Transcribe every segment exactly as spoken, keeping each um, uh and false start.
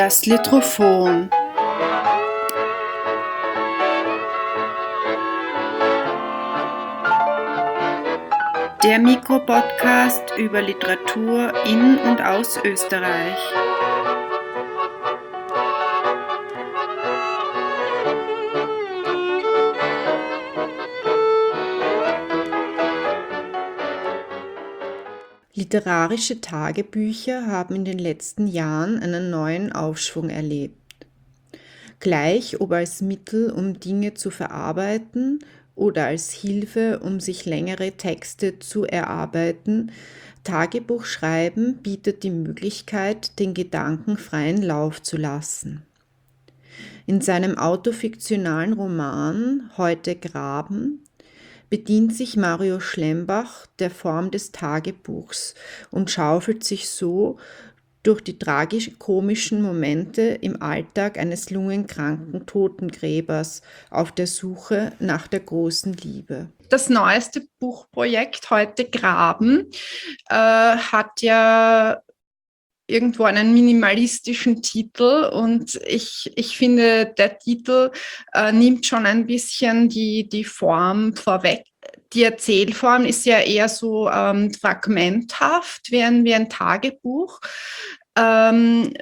Das Litrophon. Der Mikropodcast über Literatur in und aus Österreich. Literarische Tagebücher haben in den letzten Jahren einen neuen Aufschwung erlebt. Gleich ob als Mittel, um Dinge zu verarbeiten oder als Hilfe, um sich längere Texte zu erarbeiten, Tagebuchschreiben bietet die Möglichkeit, den Gedanken freien Lauf zu lassen. In seinem autofiktionalen Roman Heute Graben bedient sich Mario Schlembach der Form des Tagebuchs und schaufelt sich so durch die tragisch-komischen Momente im Alltag eines lungenkranken Totengräbers auf der Suche nach der großen Liebe. Das neueste Buchprojekt Heute Graben äh, hat ja irgendwo einen minimalistischen Titel und ich, ich finde, der Titel äh, nimmt schon ein bisschen die, die Form vorweg. Die Erzählform ist ja eher so ähm, fragmenthaft, wie ein, wie ein Tagebuch. Ähm,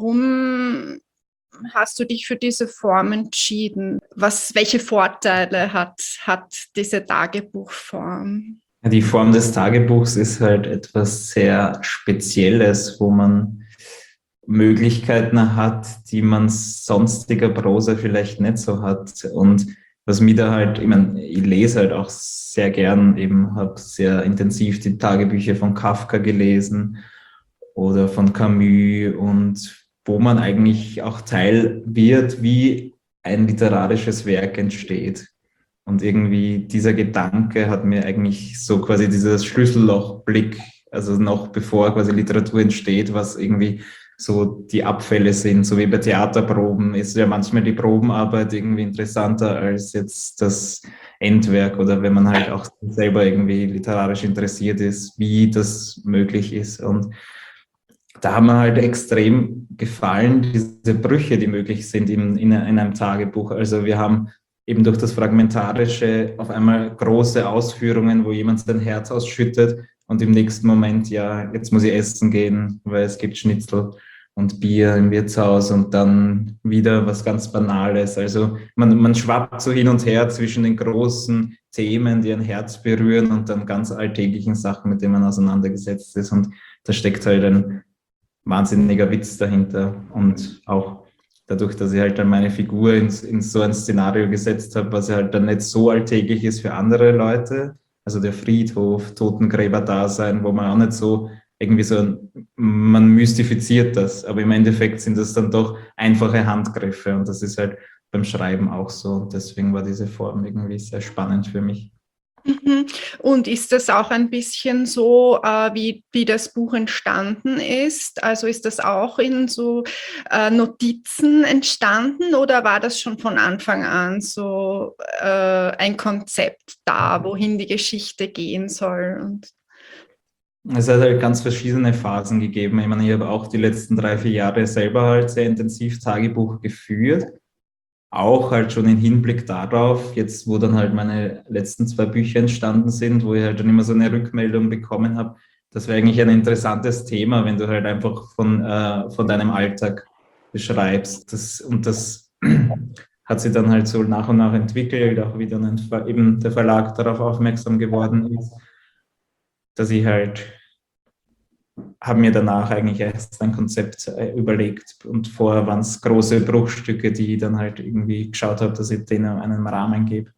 warum hast du dich für diese Form entschieden? Was, welche Vorteile hat, hat diese Tagebuchform? Die Form des Tagebuchs ist halt etwas sehr Spezielles, wo man Möglichkeiten hat, die man sonstiger Prosa vielleicht nicht so hat. Und was mir da halt, ich meine, ich lese halt auch sehr gern, eben habe sehr intensiv die Tagebücher von Kafka gelesen oder von Camus, und wo man eigentlich auch Teil wird, wie ein literarisches Werk entsteht. Und irgendwie dieser Gedanke hat mir eigentlich so quasi dieses Schlüssellochblick, also noch bevor quasi Literatur entsteht, was irgendwie so die Abfälle sind, so wie bei Theaterproben ist ja manchmal die Probenarbeit irgendwie interessanter als jetzt das Endwerk, oder wenn man halt auch selber irgendwie literarisch interessiert ist, wie das möglich ist. Und da haben mir halt extrem gefallen, diese Brüche, die möglich sind in, in einem Tagebuch. Also wir haben eben durch das Fragmentarische auf einmal große Ausführungen, wo jemand sein Herz ausschüttet und im nächsten Moment, ja, jetzt muss ich essen gehen, weil es gibt Schnitzel und Bier im Wirtshaus, und dann wieder was ganz Banales. Also man, man schwappt so hin und her zwischen den großen Themen, die ein Herz berühren, und dann ganz alltäglichen Sachen, mit denen man auseinandergesetzt ist. Und da steckt halt ein wahnsinniger Witz dahinter, und auch dadurch, dass ich halt dann meine Figur in, in so ein Szenario gesetzt habe, was halt dann nicht so alltäglich ist für andere Leute, also der Friedhof, Totengräber-Dasein, wo man auch nicht so irgendwie so, man mystifiziert das, aber im Endeffekt sind das dann doch einfache Handgriffe, und das ist halt beim Schreiben auch so, und deswegen war diese Form irgendwie sehr spannend für mich. Und ist das auch ein bisschen so, äh, wie, wie das Buch entstanden ist? Also ist das auch in so äh, Notizen entstanden, oder war das schon von Anfang an so äh, ein Konzept da, wohin die Geschichte gehen soll? Und Es hat halt ganz verschiedene Phasen gegeben. Ich meine, ich habe auch die letzten drei, vier Jahre selber halt sehr intensiv Tagebuch geführt. Auch halt schon im Hinblick darauf, jetzt wo dann halt meine letzten zwei Bücher entstanden sind, wo ich halt dann immer so eine Rückmeldung bekommen habe, das wäre eigentlich ein interessantes Thema, wenn du halt einfach von, äh, von deinem Alltag beschreibst. Das, und das hat sich dann halt so nach und nach entwickelt, auch wie dann ein, eben der Verlag darauf aufmerksam geworden ist, dass ich halt habe mir danach eigentlich erst ein Konzept äh, überlegt, und vorher waren es große Bruchstücke, die ich dann halt irgendwie geschaut habe, dass ich denen einen Rahmen gebe.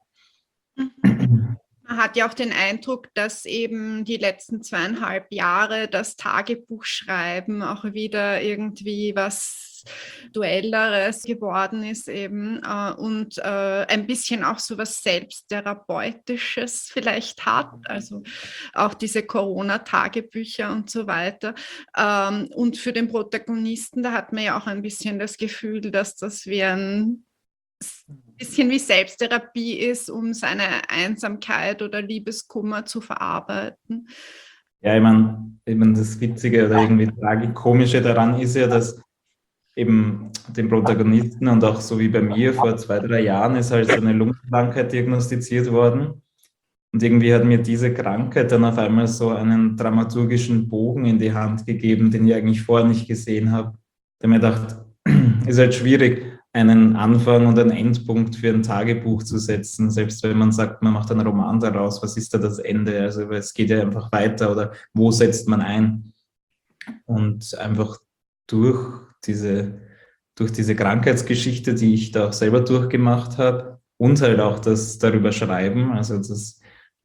man hat ja auch den Eindruck, dass eben die letzten zweieinhalb Jahre das Tagebuchschreiben auch wieder irgendwie was Duelleres geworden ist eben äh, und äh, ein bisschen auch so was Selbsttherapeutisches vielleicht hat, also auch diese Corona-Tagebücher und so weiter. Ähm, und für den Protagonisten, da hat man ja auch ein bisschen das Gefühl, dass das wie ein bisschen wie Selbsttherapie ist, um seine Einsamkeit oder Liebeskummer zu verarbeiten. Ja, ich meine, ich mein, das Witzige oder irgendwie Tragikomische daran ist ja, dass eben den Protagonisten und auch so wie bei mir vor zwei, drei Jahren ist halt so eine Lungenkrankheit diagnostiziert worden. Und irgendwie hat mir diese Krankheit dann auf einmal so einen dramaturgischen Bogen in die Hand gegeben, den ich eigentlich vorher nicht gesehen habe. Da habe ich mir gedacht, ist halt schwierig, einen Anfang und einen Endpunkt für ein Tagebuch zu setzen, selbst wenn man sagt, man macht einen Roman daraus, was ist da das Ende? Also es geht ja einfach weiter oder wo setzt man ein? Und einfach durch diese, durch diese Krankheitsgeschichte, die ich da auch selber durchgemacht habe und halt auch das darüber schreiben, also das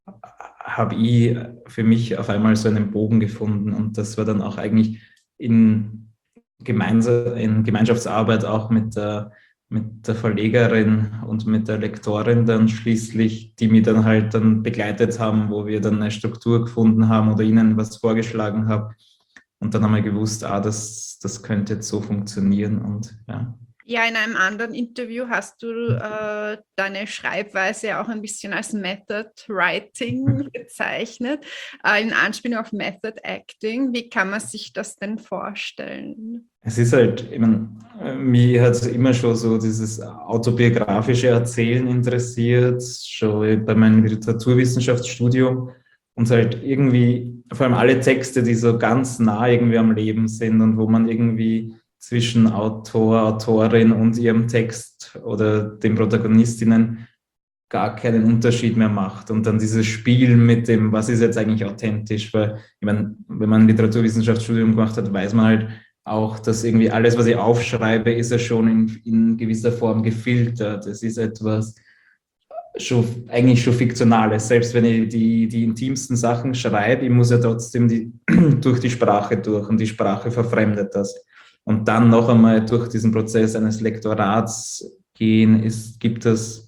habe ich für mich auf einmal so einen Bogen gefunden und das war dann auch eigentlich in, Gemeinsa in Gemeinschaftsarbeit auch mit der, mit der Verlegerin und mit der Lektorin dann schließlich, die mich dann halt dann begleitet haben, wo wir dann eine Struktur gefunden haben oder ihnen was vorgeschlagen haben. Und dann haben wir gewusst, ah, das, das könnte jetzt so funktionieren und ja. Ja, in einem anderen Interview hast du äh, deine Schreibweise auch ein bisschen als Method Writing bezeichnet, äh, in Anspielung auf Method Acting. Wie kann man sich das denn vorstellen? Es ist halt, ich meine, mich hat immer schon so dieses autobiografische Erzählen interessiert, schon bei meinem Literaturwissenschaftsstudium und halt irgendwie, vor allem alle Texte, die so ganz nah irgendwie am Leben sind und wo man irgendwie zwischen Autor, Autorin und ihrem Text oder den Protagonistinnen gar keinen Unterschied mehr macht. Und dann dieses Spiel mit dem, was ist jetzt eigentlich authentisch, weil ich meine, wenn man ein Literaturwissenschaftsstudium gemacht hat, weiß man halt auch, dass irgendwie alles, was ich aufschreibe, ist ja schon in, in gewisser Form gefiltert. Es ist etwas schon, eigentlich schon Fiktionales. Selbst wenn ich die, die intimsten Sachen schreibe, ich muss ja trotzdem die, durch die Sprache durch und die Sprache verfremdet das. Und dann noch einmal durch diesen Prozess eines Lektorats gehen, ist, gibt es,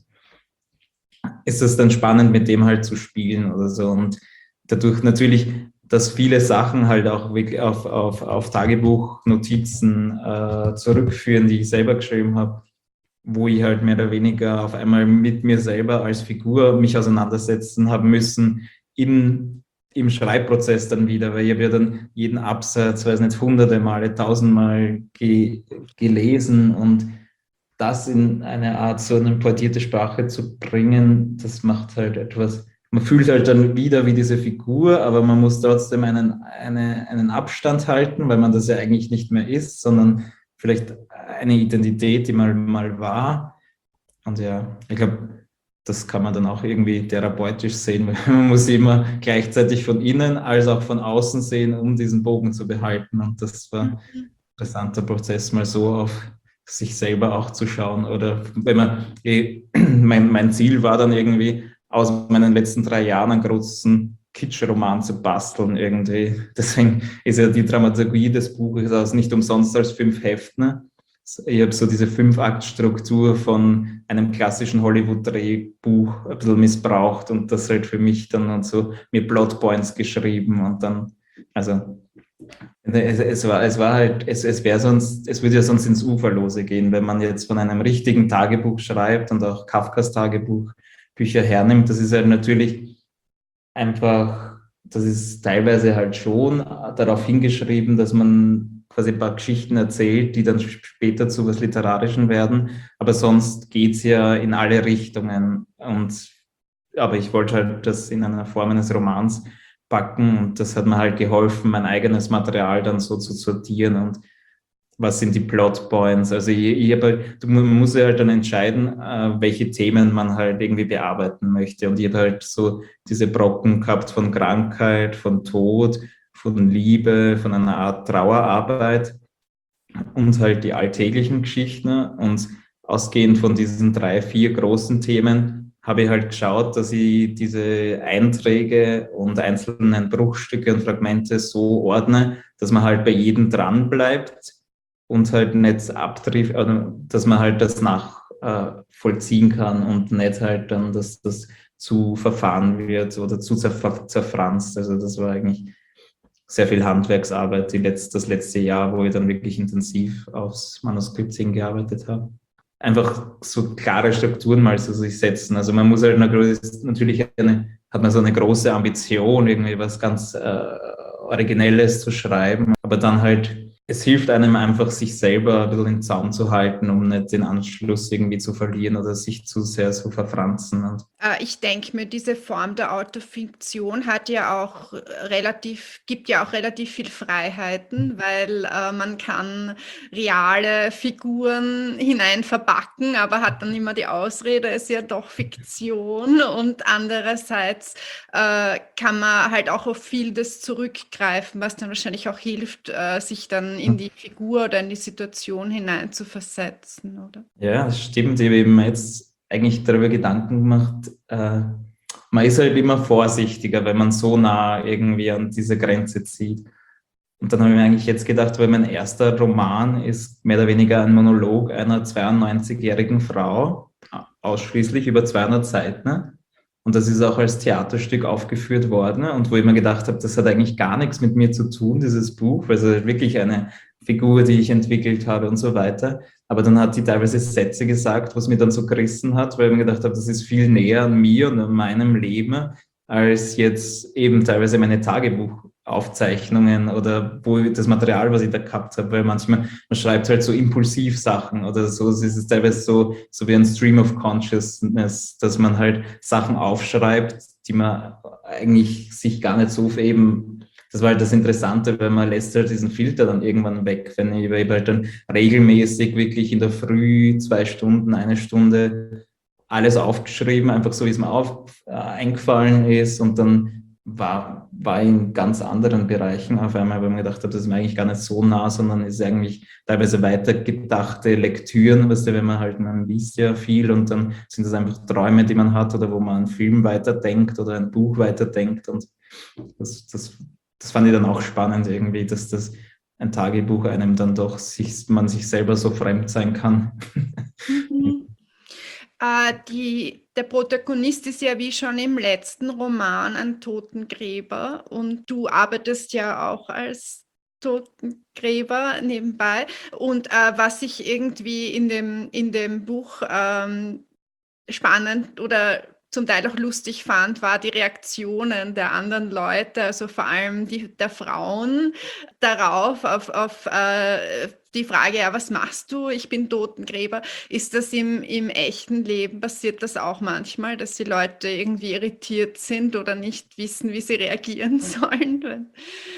ist es dann spannend, mit dem halt zu spielen oder so. Und dadurch natürlich, dass viele Sachen halt auch wirklich auf, auf, auf Tagebuchnotizen äh, zurückführen, die ich selber geschrieben habe, wo ich halt mehr oder weniger auf einmal mit mir selber als Figur mich auseinandersetzen habe müssen in, im Schreibprozess dann wieder, weil ich habe ja dann jeden Absatz, weiß nicht, hunderte Male, tausendmal ge, gelesen und das in eine Art so eine portierte Sprache zu bringen, das macht halt etwas, man fühlt halt dann wieder wie diese Figur, aber man muss trotzdem einen, eine, einen Abstand halten, weil man das ja eigentlich nicht mehr ist, sondern vielleicht eine Identität, die man mal war. Und ja, ich glaube, das kann man dann auch irgendwie therapeutisch sehen, weil man muss immer gleichzeitig von innen als auch von außen sehen, um diesen Bogen zu behalten. Und das war ein interessanter Prozess, mal so auf sich selber auch zu schauen. Oder wenn man, mein, mein Ziel war dann irgendwie, aus meinen letzten drei Jahren einen großen Kitsch-Roman zu basteln irgendwie. Deswegen ist ja die Dramaturgie des Buches aus nicht umsonst als fünf Heften. Ne? Ich habe so diese Fünf-Akt-Struktur von einem klassischen Hollywood-Drehbuch ein bisschen missbraucht und das halt für mich dann und so mir Plotpoints geschrieben und dann, also es, es war, es war halt, es, es wäre sonst, es würde ja sonst ins Uferlose gehen, wenn man jetzt von einem richtigen Tagebuch schreibt und auch Kafkas Tagebuch Bücher hernimmt, das ist halt natürlich einfach, das ist teilweise halt schon darauf hingeschrieben, dass man quasi ein paar Geschichten erzählt, die dann später zu was Literarischen werden, aber sonst geht es ja in alle Richtungen und aber ich wollte halt das in einer Form eines Romans packen und das hat mir halt geholfen, mein eigenes Material dann so zu sortieren und was sind die Plotpoints? Also ich, ich habe, man muss ja halt dann entscheiden, äh, welche Themen man halt irgendwie bearbeiten möchte. Und ich habe halt so diese Brocken gehabt von Krankheit, von Tod, von Liebe, von einer Art Trauerarbeit und halt die alltäglichen Geschichten. Und ausgehend von diesen drei, vier großen Themen habe ich halt geschaut, dass ich diese Einträge und einzelnen Bruchstücke und Fragmente so ordne, dass man halt bei jedem dran bleibt und halt nicht abtrifft, dass man halt das nachvollziehen äh, kann und nicht halt dann, dass das zu verfahren wird oder zu zerfranst. Also das war eigentlich sehr viel Handwerksarbeit die letzte, das letzte Jahr, wo ich dann wirklich intensiv aufs Manuskript hingearbeitet habe. Einfach so klare Strukturen mal zu sich setzen. Also man muss halt natürlich eine, hat man so eine große Ambition, irgendwie was ganz äh, Originelles zu schreiben, aber dann halt es hilft einem einfach, sich selber ein bisschen im Zaum zu halten, um nicht den Anschluss irgendwie zu verlieren oder sich zu sehr zu verfranzen. Und Äh, ich denke mir, diese Form der Autofiktion hat ja auch relativ, gibt ja auch relativ viel Freiheiten, weil äh, man kann reale Figuren hinein verpacken, aber hat dann immer die Ausrede, es ist ja doch Fiktion. Und andererseits äh, kann man halt auch auf vieles zurückgreifen, was dann wahrscheinlich auch hilft, äh, sich dann in die Figur oder in die Situation hinein zu versetzen, oder? ja, das stimmt. Ich habe eben jetzt eigentlich darüber Gedanken gemacht, äh, man ist halt immer vorsichtiger, wenn man so nah irgendwie an diese Grenze zieht. Und dann habe ich mir eigentlich jetzt gedacht, weil mein erster Roman ist mehr oder weniger ein Monolog einer zweiundneunzigjährigen Frau, ausschließlich über zweihundert Seiten. Und das ist auch als Theaterstück aufgeführt worden. Und wo ich mir gedacht habe, das hat eigentlich gar nichts mit mir zu tun, dieses Buch, weil es ist wirklich eine Figur, die ich entwickelt habe und so weiter. Aber dann hat die teilweise Sätze gesagt, was mir dann so gerissen hat, weil ich mir gedacht habe, das ist viel näher an mir und an meinem Leben, als jetzt eben teilweise meine Tagebuchaufzeichnungen oder wo das Material, was ich da gehabt habe, weil manchmal, man schreibt halt so impulsiv Sachen oder so, es ist teilweise so, so wie ein Stream of Consciousness, dass man halt Sachen aufschreibt, die man eigentlich sich gar nicht so eben, das war halt das Interessante, weil man lässt halt diesen Filter dann irgendwann weg, wenn ich, weil ich halt dann regelmäßig wirklich in der Früh zwei Stunden, eine Stunde alles aufgeschrieben, einfach so, wie es mir auf, äh, eingefallen ist. Und dann war, war ich in ganz anderen Bereichen auf einmal, weil ich mir gedacht habe, das ist mir eigentlich gar nicht so nah, sondern ist eigentlich teilweise weitergedachte Lektüren, weißt du, wenn man halt, man liest ja viel und dann sind das einfach Träume, die man hat oder wo man einen Film weiterdenkt oder ein Buch weiterdenkt. Und das, das, das fand ich dann auch spannend irgendwie, dass das ein Tagebuch einem dann doch sich, man sich selber so fremd sein kann. Mhm. Äh, die, der Protagonist ist ja wie schon im letzten Roman ein Totengräber und du arbeitest ja auch als Totengräber nebenbei. Und äh, was ich irgendwie in dem, in dem Buch ähm, spannend oder zum Teil auch lustig fand, war die Reaktionen der anderen Leute, also vor allem die, der Frauen darauf, auf, auf äh, die Frage, ja, was machst du? Ich bin Totengräber. Ist das im, im echten Leben, passiert das auch manchmal, dass die Leute irgendwie irritiert sind oder nicht wissen, wie sie reagieren sollen?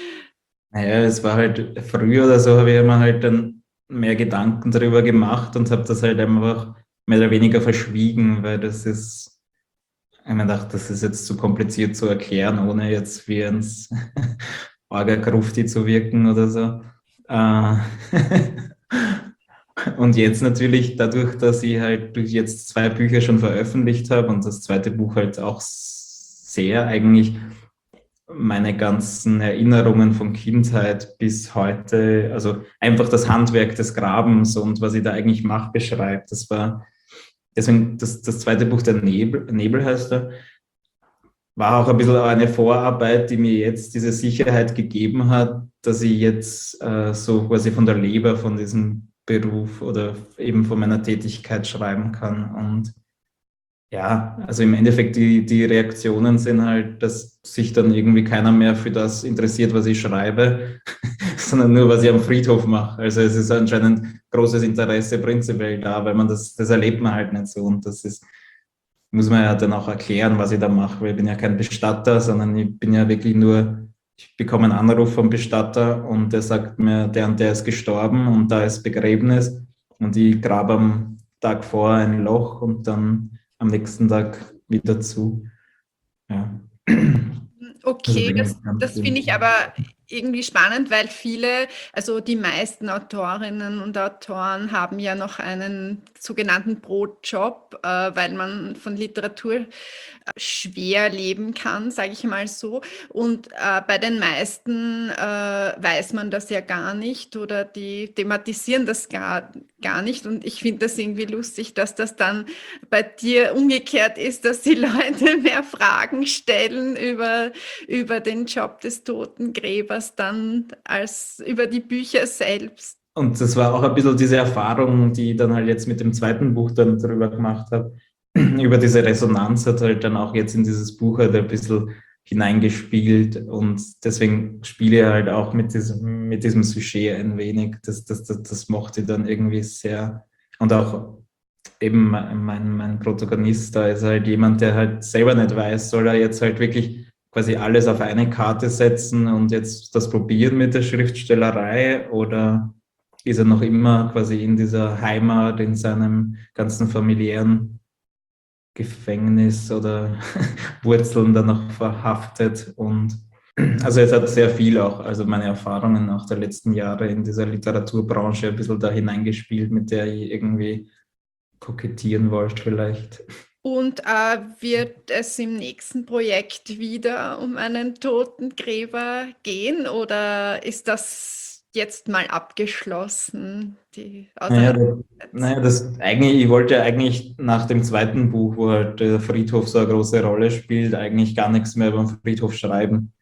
Naja, es war halt früher oder so, habe ich mir halt dann mehr Gedanken darüber gemacht und habe das halt einfach mehr oder weniger verschwiegen, weil das ist, ich mir gedacht, das ist jetzt zu kompliziert zu erklären, ohne jetzt wie ins Orga-Grufti zu wirken oder so. Äh, Und jetzt natürlich dadurch, dass ich halt durch jetzt zwei Bücher schon veröffentlicht habe und das zweite Buch halt auch sehr eigentlich meine ganzen Erinnerungen von Kindheit bis heute, also einfach das Handwerk des Grabens und was ich da eigentlich mache, beschreibt. Das war deswegen das, das zweite Buch, der Nebel, Nebel heißt er, war auch ein bisschen eine Vorarbeit, die mir jetzt diese Sicherheit gegeben hat, dass ich jetzt äh, so quasi von der Leber von diesem Beruf oder eben von meiner Tätigkeit schreiben kann. Und ja, also im Endeffekt die, die Reaktionen sind halt, dass sich dann irgendwie keiner mehr für das interessiert, was ich schreibe, sondern nur, was ich am Friedhof mache. Also es ist anscheinend großes Interesse prinzipiell da, weil man das, das erlebt man halt nicht so. Und das ist, muss man ja dann auch erklären, was ich da mache, weil ich bin ja kein Bestatter, sondern ich bin ja wirklich nur, ich bekomme einen Anruf vom Bestatter und der sagt mir, der und der ist gestorben und da ist Begräbnis und ich grabe am Tag vor ein Loch und dann am nächsten Tag wieder zu. Ja. Also Okay, das, das finde ich aber irgendwie spannend, weil viele, also die meisten Autorinnen und Autoren haben ja noch einen sogenannten Brotjob, äh, weil man von Literatur äh, schwer leben kann, sage ich mal so. Und äh, bei den meisten äh, weiß man das ja gar nicht oder die thematisieren das gar, gar nicht. Und ich finde das irgendwie lustig, dass das dann bei dir umgekehrt ist, dass die Leute mehr Fragen stellen über, über den Job des Totengräbers dann als über die Bücher selbst. Und das war auch ein bisschen diese Erfahrung, die ich dann halt jetzt mit dem zweiten Buch dann darüber gemacht habe. Über diese Resonanz hat halt dann auch jetzt in dieses Buch halt ein bisschen hineingespielt und deswegen spiele ich halt auch mit diesem, mit diesem Sujet ein wenig. Das, das, das, das mochte ich dann irgendwie sehr. Und auch eben mein, mein Protagonist da ist halt jemand, der halt selber nicht weiß, soll er jetzt halt wirklich quasi alles auf eine Karte setzen und jetzt das probieren mit der Schriftstellerei oder ist er noch immer quasi in dieser Heimat, in seinem ganzen familiären Gefängnis oder Wurzeln da noch verhaftet und also es hat sehr viel auch, also meine Erfahrungen auch der letzten Jahre in dieser Literaturbranche ein bisschen da hineingespielt, mit der ich irgendwie kokettieren wollte vielleicht. Und äh, wird es im nächsten Projekt wieder um einen Totengräber gehen oder ist das jetzt mal abgeschlossen, die Naja, das, Auseinandersetzung? naja, das eigentlich, ich wollte eigentlich nach dem zweiten Buch, wo halt der Friedhof so eine große Rolle spielt, eigentlich gar nichts mehr über den Friedhof schreiben.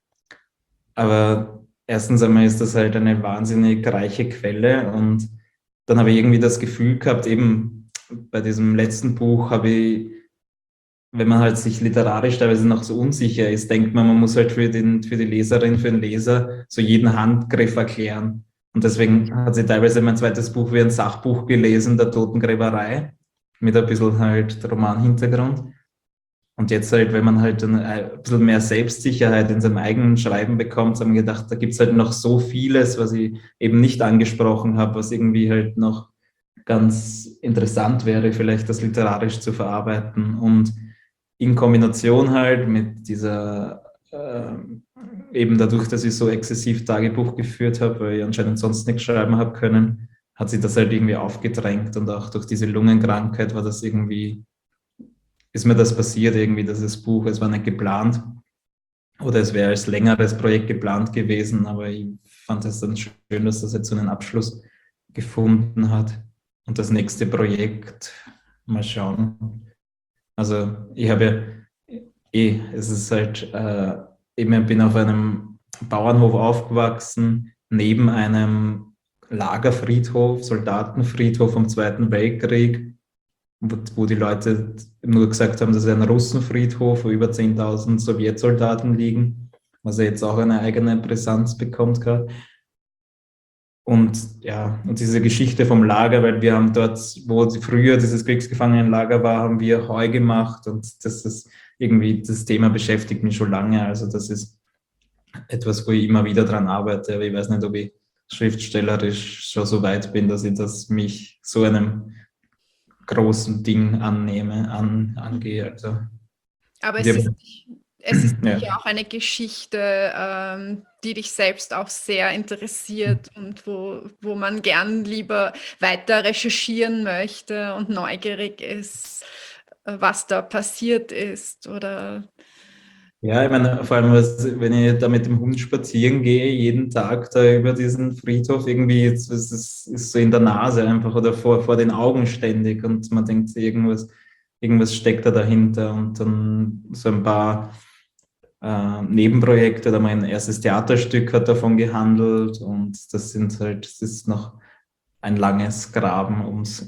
Aber erstens einmal ist das halt eine wahnsinnig reiche Quelle und dann habe ich irgendwie das Gefühl gehabt, eben bei diesem letzten Buch habe ich, wenn man halt sich literarisch teilweise noch so unsicher ist, denkt man, man muss halt für, den, für die Leserin, für den Leser so jeden Handgriff erklären. Und deswegen hat sie teilweise mein zweites Buch wie ein Sachbuch gelesen, der Totengräberei, mit ein bisschen halt Romanhintergrund. Und jetzt halt, wenn man halt ein bisschen mehr Selbstsicherheit in seinem eigenen Schreiben bekommt, haben wir gedacht, da gibt es halt noch so vieles, was ich eben nicht angesprochen habe, was irgendwie halt noch ganz interessant wäre, vielleicht das literarisch zu verarbeiten. Und in Kombination halt mit dieser, äh, eben dadurch, dass ich so exzessiv Tagebuch geführt habe, weil ich anscheinend sonst nichts schreiben habe können, hat sich das halt irgendwie aufgedrängt und auch durch diese Lungenkrankheit war das irgendwie, ist mir das passiert irgendwie, dieses Buch, es war nicht geplant oder es wäre als längeres Projekt geplant gewesen, aber ich fand es dann schön, dass das jetzt so einen Abschluss gefunden hat. Und das nächste Projekt, mal schauen. Also ich habe ja eh, es ist halt, äh, eben, ich bin auf einem Bauernhof aufgewachsen, neben einem Lagerfriedhof, Soldatenfriedhof vom Zweiten Weltkrieg, wo, wo die Leute nur gesagt haben, das ist ein Russenfriedhof, wo über zehntausend Sowjetsoldaten liegen, was ja jetzt auch eine eigene Brisanz bekommt gerade. Und ja, und diese Geschichte vom Lager, weil wir haben dort, wo früher dieses Kriegsgefangenenlager war, haben wir Heu gemacht und das ist irgendwie, das Thema beschäftigt mich schon lange. Also das ist etwas, wo ich immer wieder dran arbeite, aber ich weiß nicht, ob ich schriftstellerisch schon so weit bin, dass ich das mich so einem großen Ding annehme, an, angehe. Also, Aber es wir, ist, es ist ja. sicher auch eine Geschichte, ähm, die dich selbst auch sehr interessiert und wo, wo man gern lieber weiter recherchieren möchte und neugierig ist, äh, was da passiert ist oder Ja, ich meine, vor allem, was, wenn ich da mit dem Hund spazieren gehe, jeden Tag da über diesen Friedhof, irgendwie ist es ist, ist so in der Nase einfach oder vor, vor den Augen ständig und man denkt, sich, irgendwas, irgendwas steckt da dahinter und dann so ein paar äh, Nebenprojekte, oder mein erstes Theaterstück hat davon gehandelt und das sind halt, das ist noch ein langes Graben, um's,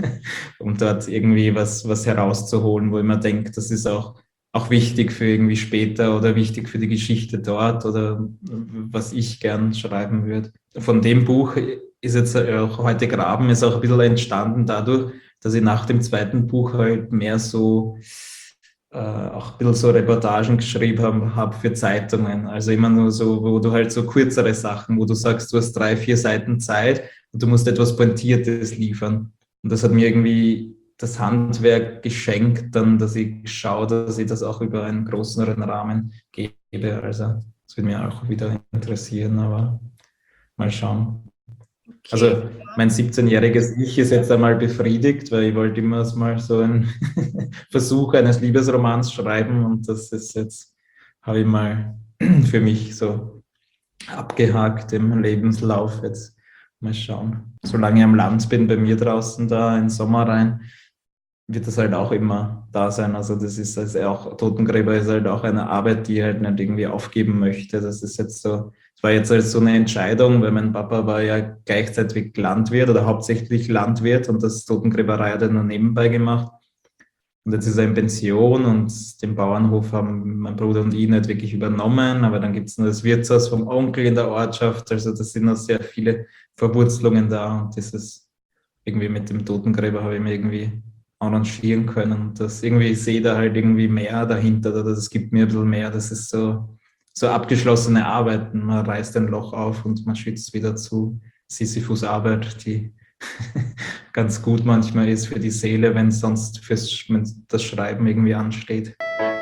um dort irgendwie was, was herauszuholen, wo ich mir denke, das ist auch auch wichtig für irgendwie später oder wichtig für die Geschichte dort oder was ich gern schreiben würde. Von dem Buch ist jetzt auch heute Graben ist auch ein bisschen entstanden dadurch, dass ich nach dem zweiten Buch halt mehr so äh, auch ein bisschen so Reportagen geschrieben habe hab für Zeitungen. Also immer nur so, wo du halt so kürzere Sachen, wo du sagst, du hast drei, vier Seiten Zeit und du musst etwas Pointiertes liefern. Und das hat mir irgendwie das Handwerk geschenkt, dann, dass ich schaue, dass ich das auch über einen größeren Rahmen gebe. Also das würde mich auch wieder interessieren, aber mal schauen. okay. Also mein siebzehnjähriges Ich ist jetzt einmal befriedigt, weil ich wollte immer mal so einen Versuch eines Liebesromans schreiben und das ist jetzt, habe ich mal für mich so abgehakt im Lebenslauf. Jetzt mal schauen. Solange ich am Land bin, bei mir draußen da, in den Sommer rein, wird das halt auch immer da sein. Also das ist also auch, Totengräber ist halt auch eine Arbeit, die ich halt nicht irgendwie aufgeben möchte. Das ist jetzt so, es war jetzt halt so eine Entscheidung, weil mein Papa war ja gleichzeitig Landwirt oder hauptsächlich Landwirt und das Totengräberei hat er nur nebenbei gemacht. Und jetzt ist er in Pension und den Bauernhof haben mein Bruder und ich nicht wirklich übernommen, aber dann gibt es noch das Wirtshaus vom Onkel in der Ortschaft, also das sind noch sehr viele Verwurzelungen da und dieses irgendwie mit dem Totengräber habe ich mir irgendwie arrangieren können. Und das irgendwie, ich sehe da halt irgendwie mehr dahinter, oder das gibt mir ein bisschen mehr. Das ist so, so abgeschlossene Arbeiten. Man reißt ein Loch auf und man schützt wieder zu. Sisyphus-Arbeit, die ganz gut manchmal ist für die Seele, wenn sonst fürs, wenn das Schreiben irgendwie ansteht.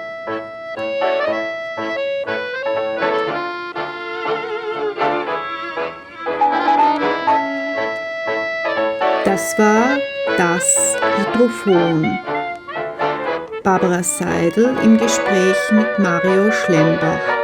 Das war das Hydrophon. Barbara Seidel im Gespräch mit Mario Schlembach.